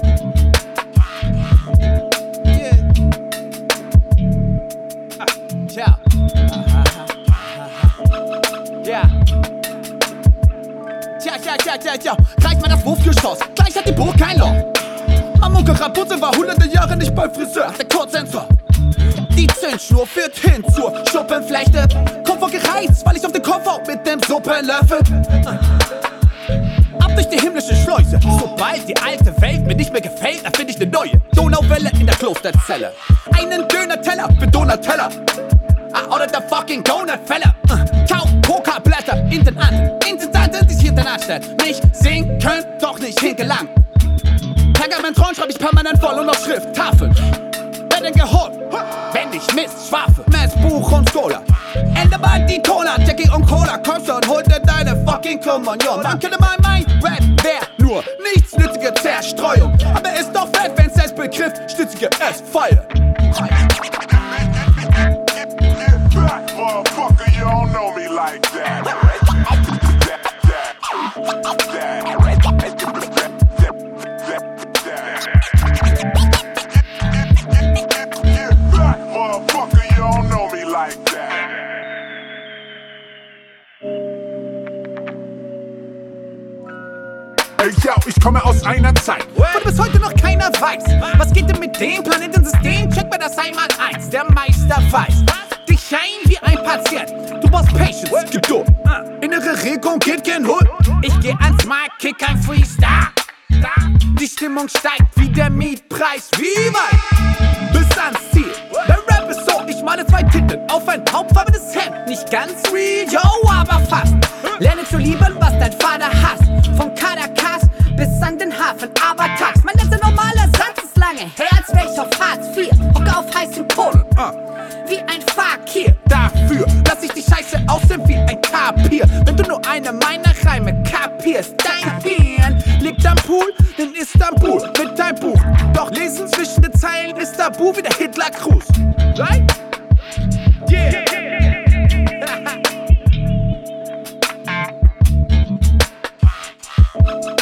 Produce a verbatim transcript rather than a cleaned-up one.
Tja. Ja. Tja, tja, tja, tja, tja. Gleich mal das Wurfgeschoss. Gleich hat die Burg kein Loch. Mamuke Rapunzel war hunderte Jahre nicht beim Friseur. Der Kurzsensor. Die Zündschnur führt hin zur Schuppenflechte. Komfort gereizt, weil ich auf den Komfort mit dem Suppenlöffel. Ab durch die himmlische Schleuse. Sobald die alte Welt mir nicht mehr gefällt, dann finde ich eine neue Donauwelle in der Klosterzelle. Einen Döner-Teller für Donateller. Ah, oder der fucking Donut-Feller. uh, Kau Coca-Blätter in den Anden. Intendanten, die sich hinten anstellen. Mich sehen können, doch nicht hingelangt. Pergamentronen schreib ich permanent voll und auf Schrift, Tafeln. Werden geholt, wenn ich Mist schwafe. Messbuch und Cola. Ende mal die Cola, Jackie und Cola. Kommst und hol dir deine fucking Kommunion. Man könnte mal mein Rap wär nur nichtsnützige Zerstreuung. Aber ist doch fett, wenn's als Begriff stützige S feiert. Motherfucker, you don't know me like that. Motherfucker, you don't know me like that. Ey, yo, ich komme aus einer Zeit, wo bis heute noch keiner weiß. Was geht denn mit dem Planetensystem? Check mal das einmal eins. Der Meister weiß dich ein wie ein Patient. Du brauchst Patience, Geduld. Innere Regung geht gen Hund. Ich geh ans Markt, kick ein Freestyle. Die Stimmung steigt wie der Mietpreis. Wie weit? Bis ans Ziel. Der Rap ist so, ich male zwei Titel auf ein hauptfarbenes Hemd. Nicht ganz real, yo, aber fast. Lerne zu lieben, was dein Vater hasst. Von Caracas bis an den Hafen, aber tags. Mein letzter normaler Satz ist lange her, als wär ich auf Hartz vier. Hocke auf heißen Kohlen, uh, wie ein Fakir. Dafür lass ich die Scheiße aussehen wie ein Tapir. Wenn du nur eine meiner Reime kapierst. Dein Hirn liegt am Pool in Istanbul mit deinem Buch. Doch lesen zwischen den Zeilen ist tabu wie der Hitler-Gruß. Right? Yeah! yeah.